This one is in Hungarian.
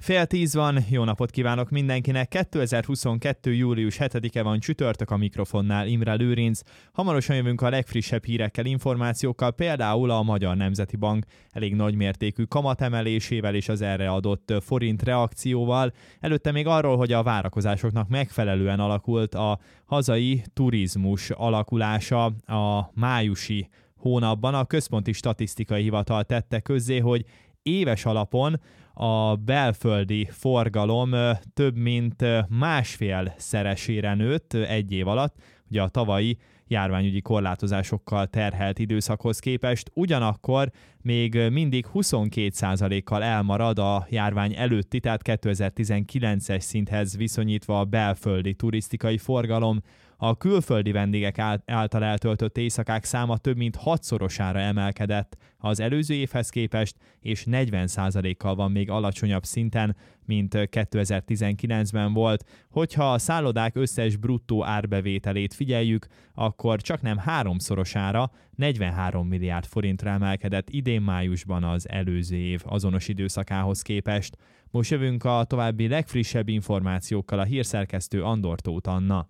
Fél 10 van, jó napot kívánok mindenkinek. 2022. július 7-e van, csütörtök, a mikrofonnál Imre Lőrinc. Hamarosan jövünk a legfrissebb hírekkel, információkkal, például a Magyar Nemzeti Bank elég nagymértékű kamatemelésével és az erre adott forint reakcióval. Előtte még arról, hogy a várakozásoknak megfelelően alakult a hazai turizmus alakulása a májusi hónapban. A Központi Statisztikai Hivatal tette közzé, hogy éves alapon a belföldi forgalom több mint másfélszeresére nőtt egy év alatt, ugye a tavalyi járványügyi korlátozásokkal terhelt időszakhoz képest, ugyanakkor még mindig 22%-kal elmarad a járvány előtti, tehát 2019-es szinthez viszonyítva a belföldi turisztikai forgalom. A külföldi vendégek által eltöltött éjszakák száma több mint 6-szorosára emelkedett az előző évhez képest, és 40%-kal van még alacsonyabb szinten, mint 2019-ben volt. Hogyha a szállodák összes bruttó árbevételét figyeljük, akkor csaknem 3-szorosára, 43 milliárd forintra emelkedett idén májusban az előző év azonos időszakához képest. Most jövünk a további legfrissebb információkkal, a hírszerkesztő Andor Tóth Anna.